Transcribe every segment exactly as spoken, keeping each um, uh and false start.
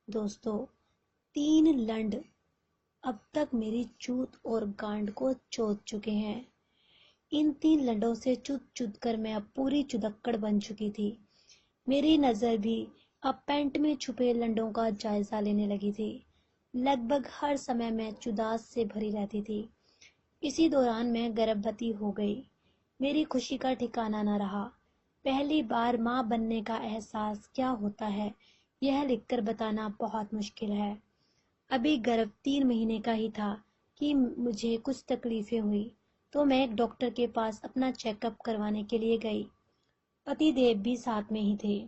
दोस्तों, तीन लंड अब तक मेरी चूत और गांड को चोद चुके हैं। इन तीन लंडों से चुद चुद कर मैं अब पूरी चुदक्कड़ बन चुकी थी। मेरी नजर भी अब पैंट में छुपे लंडों का जायजा लेने लगी थी। लगभग हर समय मैं चुदास से भरी रहती थी। इसी दौरान मैं गर्भवती हो गई। मेरी खुशी का ठिकाना न रहा। पहली बार माँ बनने का एहसास क्या होता है, यह लिखकर बताना बहुत मुश्किल है। अभी गर्भ तीन महीने का ही था कि मुझे कुछ तकलीफें हुई, तो मैं एक डॉक्टर के पास अपना चेकअप करवाने के लिए गई। पति देव भी साथ में ही थे।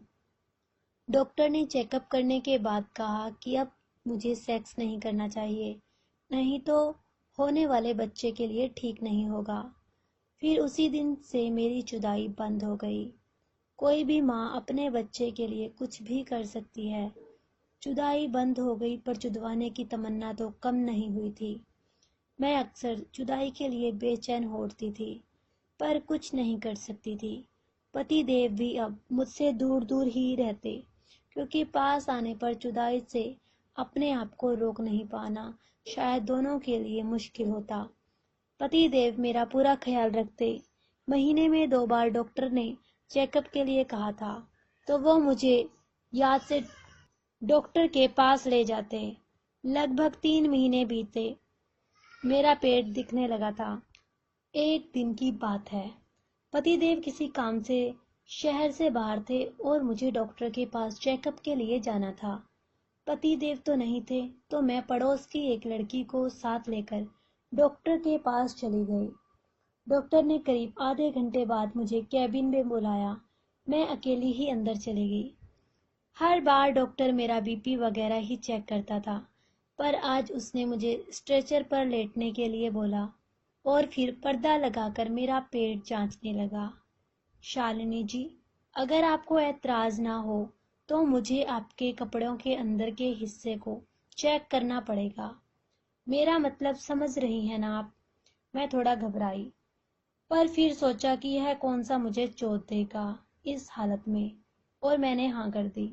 डॉक्टर ने चेकअप करने के बाद कहा कि अब मुझे सेक्स नहीं करना चाहिए, नहीं तो होने वाले बच्चे के लिए ठीक नहीं होगा। फिर उसी दिन से मेरी जुदाई बंद हो गई। कोई भी माँ अपने बच्चे के लिए कुछ भी कर सकती है। जुदाई बंद हो गई, पर जुदवाने की तमन्ना तो कम नहीं हुई थी। मैं अक्सर जुदाई के लिए बेचैन होती थी, पर कुछ नहीं कर सकती थी। पति देव भी अब मुझसे दूर दूर ही रहते, क्योंकि पास आने पर जुदाई से अपने आप को रोक नहीं पाना शायद दोनों के लिए मुश्किल होता। पति देव मेरा पूरा ख्याल रखते। महीने में दो बार डॉक्टर ने चेकअप के लिए कहा था, तो वो मुझे याद से डॉक्टर के पास ले जाते। लगभग तीन महीने बीते। मेरा पेट दिखने लगा था। एक दिन की बात है, पतिदेव किसी काम से शहर से बाहर थे और मुझे डॉक्टर के पास चेकअप के लिए जाना था। पतिदेव तो नहीं थे, तो मैं पड़ोस की एक लड़की को साथ लेकर डॉक्टर के पास चली गई। डॉक्टर ने करीब आधे घंटे बाद मुझे कैबिन में बुलाया। मैं अकेली ही अंदर चली गई। हर बार डॉक्टर मेरा बीपी वगैरह ही चेक करता था, पर आज उसने मुझे स्ट्रेचर पर लेटने के लिए बोला और फिर पर्दा लगाकर मेरा पेट जांचने लगा। शालिनी जी, अगर आपको ऐतराज ना हो तो मुझे आपके कपड़ों के अंदर के हिस्से को चेक करना पड़ेगा। मेरा मतलब समझ रही हैं ना आप? मैं थोड़ा घबराई, पर फिर सोचा कि यह कौन सा मुझे चोट देगा इस हालत में, और मैंने हाँ कर दी।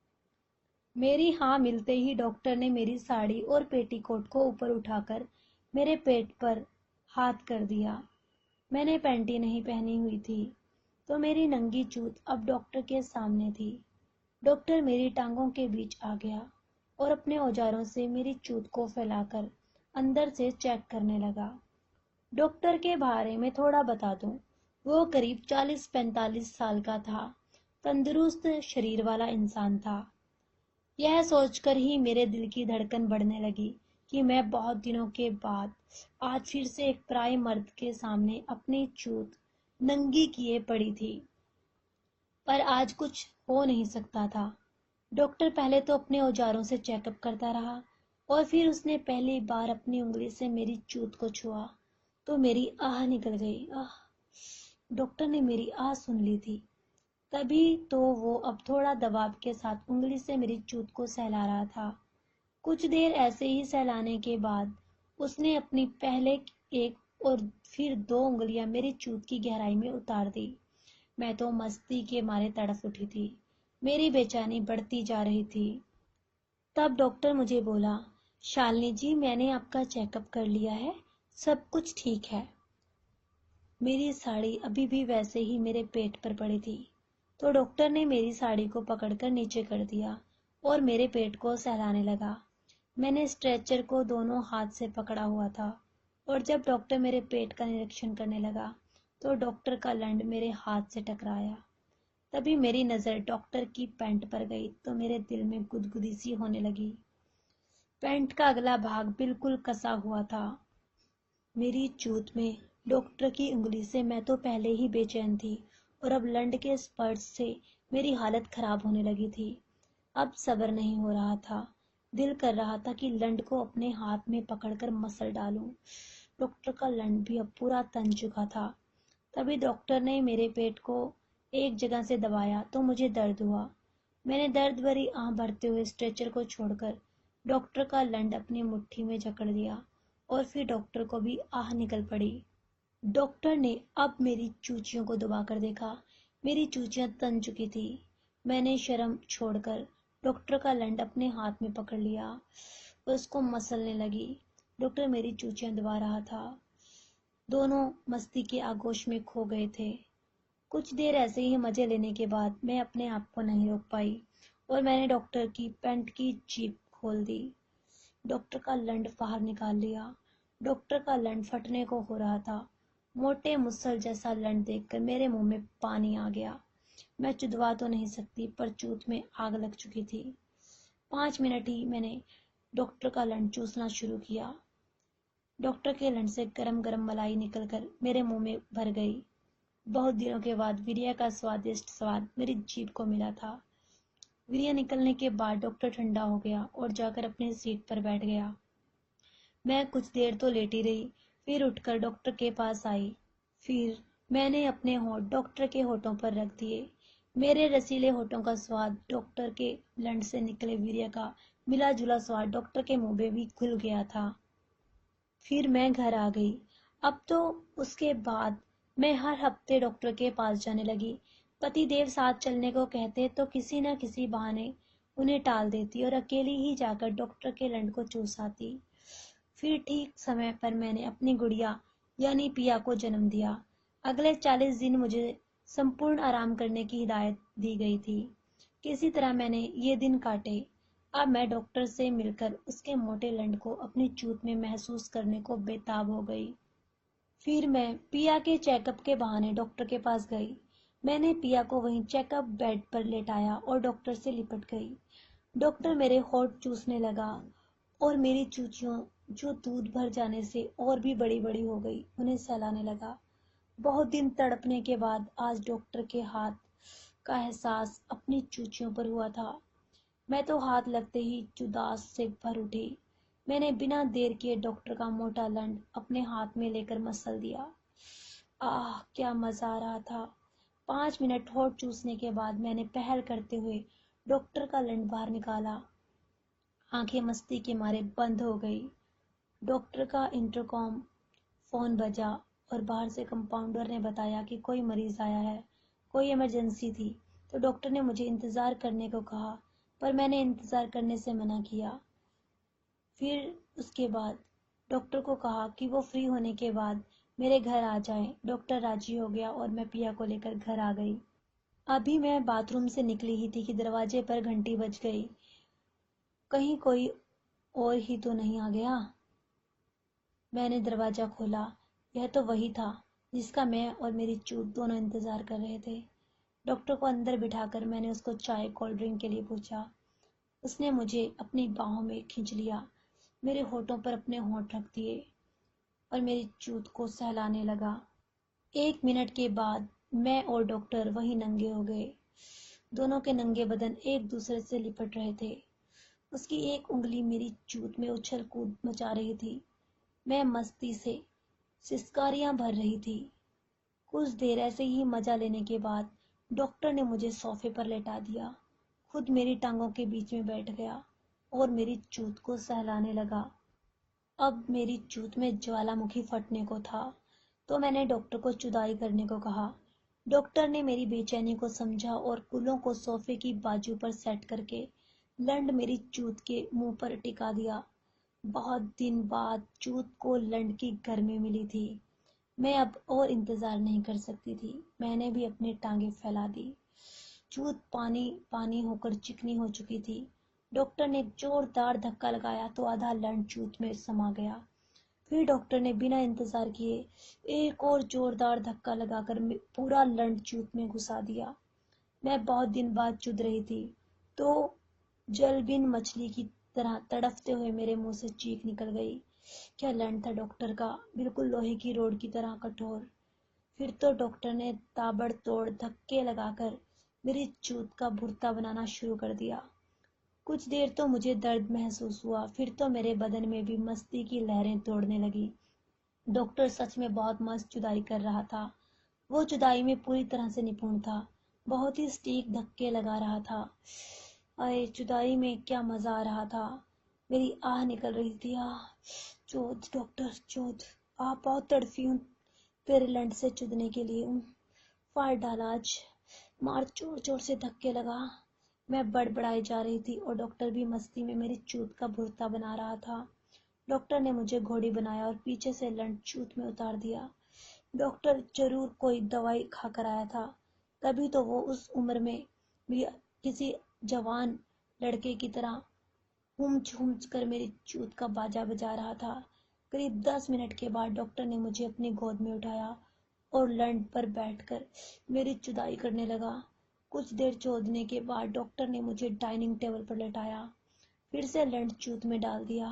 मेरी हाँ मिलते ही डॉक्टर ने मेरी साड़ी और पेटीकोट को ऊपर उठाकर मेरे पेट पर हाथ कर दिया। मैंने पैंटी नहीं पहनी हुई थी, तो मेरी नंगी चूत अब डॉक्टर के सामने थी। डॉक्टर मेरी टांगों के बीच आ गया और अपने औजारों से मेरी चूत को फैलाकर अंदर से चेक करने लगा। डॉक्टर के बारे में थोड़ा बता दूं, वो करीब चालीस पैंतालीस साल का था। तंदुरुस्त शरीर वाला इंसान था। यह सोचकर ही मेरे दिल की धड़कन बढ़ने लगी कि मैं बहुत दिनों के बाद आज फिर से एक पराये मर्द के सामने अपनी चूत नंगी किए पड़ी थी। पर आज कुछ हो नहीं सकता था। डॉक्टर पहले तो अपने औजारों से चेकअप करता रहा, और फिर उसने पहली बार अपनी उंगली से मेरी चूत को छुआ तो मेरी आह निकल गई। आह! डॉक्टर ने मेरी आह सुन ली थी। तभी तो वो अब थोड़ा दबाव के साथ उंगली से मेरी चूत को सहला रहा था। कुछ देर ऐसे ही सहलाने के बाद उसने अपनी पहले एक और फिर दो उंगलियां मेरी चूत की गहराई में उतार दी। मैं तो मस्ती के मारे तड़प उठी थी। मेरी बेचैनी बढ़ती जा रही थी। तब डॉक्टर मुझे बोला, शालिनी जी, मैंने आपका चेकअप कर लिया है, सब कुछ ठीक है। मेरी साड़ी अभी भी वैसे ही मेरे पेट पर पड़ी थी, तो डॉक्टर ने मेरी साड़ी को पकड़कर नीचे कर दिया और मेरे पेट को सहलाने लगा। मैंने स्ट्रेचर को दोनों हाथ से पकड़ा हुआ था, और जब डॉक्टर मेरे पेट का निरीक्षण करने लगा तो डॉक्टर का लंड मेरे हाथ से टकराया। तभी मेरी नजर डॉक्टर की पैंट पर गई तो मेरे दिल में गुदगुदी सी होने लगी। पैंट का अगला भाग बिल्कुल कसा हुआ था। मेरी चूत में डॉक्टर की उंगली से मैं तो पहले ही बेचैन थी, और अब लंड के स्पर्श से मेरी हालत खराब होने लगी थी। अब सब्र नहीं हो रहा था। दिल कर रहा था कि लंड को अपने हाथ में पकड़कर मसल डालूं। डॉक्टर का लंड भी अब पूरा तन चुका था। तभी डॉक्टर ने मेरे पेट को एक जगह से दबाया तो मुझे दर्द हुआ। मैंने दर्द भरी आह भरते हुए स्ट्रेचर को छोड़कर डॉक्टर का लंड अपनी मुट्ठी में जकड़ दिया, और फिर डॉक्टर को भी आह निकल पड़ी। डॉक्टर ने अब मेरी चूचियों को दबाकर देखा। मेरी चूचियां तन चुकी थी। मैंने शर्म छोड़कर डॉक्टर का लंड अपने हाथ में पकड़ लिया और उसको मसलने लगी। डॉक्टर मेरी चूचियां दबा रहा था। दोनों मस्ती के आगोश में खो गए थे। कुछ देर ऐसे ही मजे लेने के बाद मैं अपने आप को नहीं रोक पाई और मैंने डॉक्टर की पैंट की जीप खोल दी। डॉक्टर का लंड बाहर निकाल लिया। डॉक्टर का लंड फटने को हो रहा था। मोटे मुसल जैसा लंड देखकर मेरे मुंह में पानी आ गया। मैं चुदवा तो नहीं सकती, पर चूत में आग लग चुकी थी। पांच मिनट ही मैंने डॉक्टर का लंड चूसना शुरू किया। डॉक्टर के लंड से गरम गरम मलाई निकलकर मेरे मुंह में भर गई। बहुत दिनों के बाद वीर्य का स्वादिष्ट स्वाद मेरी जीभ को मिला था। वीर्य निकलने के बाद डॉक्टर ठंडा हो गया और जाकर अपनी सीट पर बैठ गया। मैं कुछ देर तो लेटी रही, फिर उठकर डॉक्टर के पास आई। फिर मैंने अपने होंठ डॉक्टर के होठों पर रख दिए। मेरे रसीले होठों का स्वाद डॉक्टर के लंड से निकले वीर्य का मिला जुला स्वाद डॉक्टर के मुंह में भी घुल गया था। फिर मैं घर आ गई। अब तो उसके बाद मैं हर हफ्ते डॉक्टर के पास जाने लगी। पतिदेव साथ चलने को कहते तो किसी न किसी बहाने उन्हें टाल देती और अकेली ही जाकर डॉक्टर के लंड को चूस आती। फिर ठीक समय पर मैंने अपनी गुड़िया यानी पिया को जन्म दिया। अगले चालीस दिन मुझे संपूर्ण आराम करने की हिदायत दी गई थी। किसी तरह मैंने ये दिन काटे। अब मैं डॉक्टर से मिलकर उसके मोटे लंड को अपनी चूत में महसूस करने को बेताब हो गई। फिर मैं पिया के चेकअप के बहाने डॉक्टर के पास गई। मैंने पिया को वहीं चेकअप बेड पर लेटाया और डॉक्टर से लिपट गई। डॉक्टर मेरे होठ चूसने लगा और मेरी चूचियों, जो दूध भर जाने से और भी बड़ी बड़ी हो गई, उन्हें सहलाने लगा। बहुत दिन तड़पने के बाद आज डॉक्टर के हाथ का एहसास अपनी चूचियों पर हुआ था। मैं तो हाथ लगते ही जुदास से भर उठी। मैंने बिना देर किए डॉक्टर का मोटा लंड अपने हाथ में लेकर मसल दिया। आह, क्या मजा आ रहा था। पांच मिनट होठ चूसने के बाद मैंने पहल करते हुए डॉक्टर का लंड बाहर निकाला। आंखें मस्ती के मारे बंद हो गई। डॉक्टर का इंटरकॉम फोन बजा और बाहर से कंपाउंडर ने बताया कि कोई मरीज आया है, कोई इमरजेंसी थी। तो डॉक्टर ने मुझे इंतजार करने को कहा, पर मैंने इंतजार करने से मना किया। फिर उसके बाद डॉक्टर को कहा कि वो फ्री होने के बाद मेरे घर आ जाएं। डॉक्टर राजी हो गया और मैं पिया को लेकर घर आ गई। अभी मैं बाथरूम से निकली ही थी कि दरवाजे पर घंटी बज गई। कहीं कोई और ही तो नहीं आ गया। मैंने दरवाजा खोला। यह तो वही था जिसका मैं और मेरी चूत दोनों इंतजार कर रहे थे। डॉक्टर को अंदर बिठाकर मैंने उसको चाय कोल्ड ड्रिंक के लिए पूछा। उसने मुझे अपनी बाहों में खींच लिया, मेरे होठों पर अपने होंठ रख दिए और मेरी चूत को सहलाने लगा। एक मिनट के बाद मैं और डॉक्टर वहीं नंगे हो गए। दोनों के नंगे बदन एक दूसरे से लिपट रहे थे। उसकी एक उंगली मेरी चूत में उछल कूद मचा रही थी। मैं मस्ती से सिसकारियां भर रही थी। कुछ देर ऐसे ही मजा लेने के बाद डॉक्टर ने मुझे सोफे पर लेटा दिया, खुद मेरी टांगों के बीच में बैठ गया और मेरी चूत को सहलाने लगा। अब मेरी चूत में ज्वालामुखी फटने को था, तो मैंने डॉक्टर को जुदाई करने को कहा। डॉक्टर ने मेरी बेचैनी को समझा और कुलों को सोफे की बाजू पर सेट करके लंड मेरी चूत के मुंह पर टिका दिया। बहुत दिन बाद चूत को लंड की गर्मी मिली थी। मैं अब और इंतजार नहीं कर सकती थी। मैंने भी अपनी टांगे फैला दी। चूत पानी पानी होकर चिकनी हो चुकी थी। डॉक्टर ने एक जोरदार धक्का लगाया तो आधा लंड चूत में समा गया। फिर डॉक्टर ने बिना इंतजार किए एक और जोरदार धक्का लगाकर पूरा लंड चूत में घुसा दिया। मैं बहुत दिन बाद चुद रही थी तो जलबिन मछली की तरह तड़फते हुए मेरे मुंह से चीख निकल गई। क्या लंड था डॉक्टर का, बिल्कुल लोहे की रोड की तरह कठोर। फिर तो डॉक्टर ने ताबड़तोड़ धक्के लगाकर मेरी चूत का भुर्ता बनाना शुरू कर दिया। कुछ देर तो मुझे दर्द महसूस हुआ, फिर तो मेरे बदन में भी मस्ती की लहरें दौड़ने लगी। डॉक्टर सच में बहुत मस्त जुदाई कर रहा था। वो जुदाई में पूरी तरह से निपुण था, बहुत ही सटीक धक्के लगा रहा था। अरे जुदाई में क्या मजा आ रहा था। मेरी आह निकल रही थी। आह, चोद डॉक्टर चोद, आप बहुत तड़फी हूँ तेरे लंड से चुदने के लिए। फाड़ डाला आज, मार जोर जोर से धक्के लगा। मैं बड़बड़ाई जा रही थी और डॉक्टर भी मस्ती में मेरी चूत का भुर्ता बना रहा था। डॉक्टर ने मुझे घोड़ी बनाया और पीछे से लंड चूत में उतार दिया। डॉक्टर जरूर कोई दवाई खाकर आया था, तभी तो वो उस उम्र में भी किसी जवान लड़के की तरह हुम्च हुम्च कर मेरी चूत का बाजा बजा रहा था। करीब दस मिनट के बाद डॉक्टर ने मुझे अपनी गोद में उठाया और लंड पर बैठकर मेरी जुदाई करने लगा। कुछ देर चोदने के बाद डॉक्टर ने मुझे डाइनिंग टेबल पर लेटाया, फिर से लंड चूत में डाल दिया।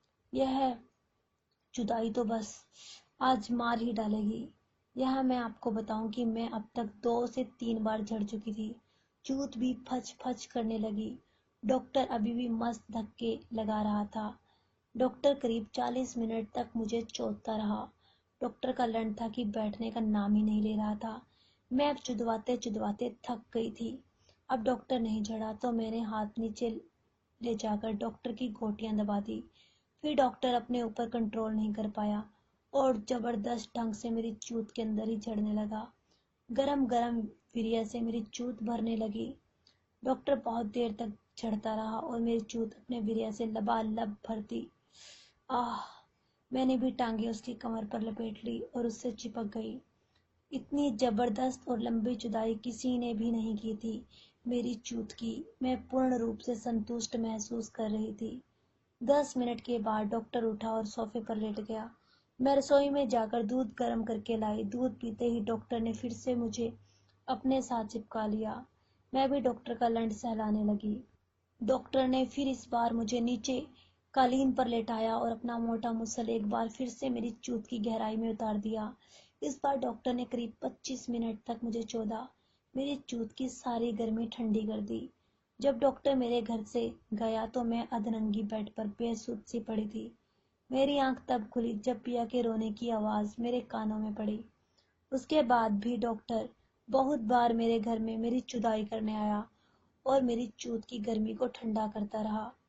यह जुदाई तो बस आज मार ही डालेगी। यह मैं आपको बताऊं कि मैं अब तक दो से तीन बार झड़ चुकी थी। चूत भी फच फच करने लगी। डॉक्टर अभी भी मस्त धक्के लगा रहा था। डॉक्टर करीब चालीस मिनट तक मुझे चोदता रहा। डॉक्टर का लंड था कि बैठने का नाम ही नहीं ले रहा था। मैं अब चुदवाते चुदवाते थक गई थी। अब डॉक्टर नहीं झड़ा तो मैंने हाथ नीचे ले जाकर डॉक्टर की घोटियां दबा दी। फिर डॉक्टर अपने ऊपर कंट्रोल नहीं कर पाया और जबरदस्त ढंग से मेरी चूत के अंदर ही झड़ने लगा। गरम गरम वीर्य से मेरी चूत भरने लगी। डॉक्टर बहुत देर तक झड़ता रहा और मेरी चूत अपने वीर्य से लबालब भरती। आह! मैंने भी टांगे उसकी कमर पर लपेट ली और उससे चिपक गई। इतनी जबरदस्त और लंबी जुदाई किसी ने भी नहीं की थी मेरी चूत की। मैं पूर्ण रूप से संतुष्ट महसूस कर रही थी। दस मिनट के बाद डॉक्टर उठा और सोफे पर लेट गया। मैं रसोई में जाकर दूध गर्म करके लाई। दूध पीते ही डॉक्टर ने फिर से मुझे अपने साथ चिपका लिया। मैं भी डॉक्टर का लंड सहलाने लगी। डॉक्टर ने फिर इस बार मुझे नीचे कालीन पर लेटाया और अपना मोटा मुसल एक बार फिर से मेरी चूत की गहराई में उतार दिया। इस बार डॉक्टर ने करीब पच्चीस मिनट तक मुझे चोदा। मेरी चूत की सारी गर्मी ठंडी कर दी। जब डॉक्टर मेरे घर से गया तो मैं अधनंगी बेड पर बेसुध सी पड़ी थी। मेरी आंख तब खुली जब पिया के रोने की आवाज मेरे कानों में पड़ी। उसके बाद भी डॉक्टर बहुत बार मेरे घर में मेरी जुदाई करने आया और मेरी चूत की गर्मी को ठंडा करता रहा।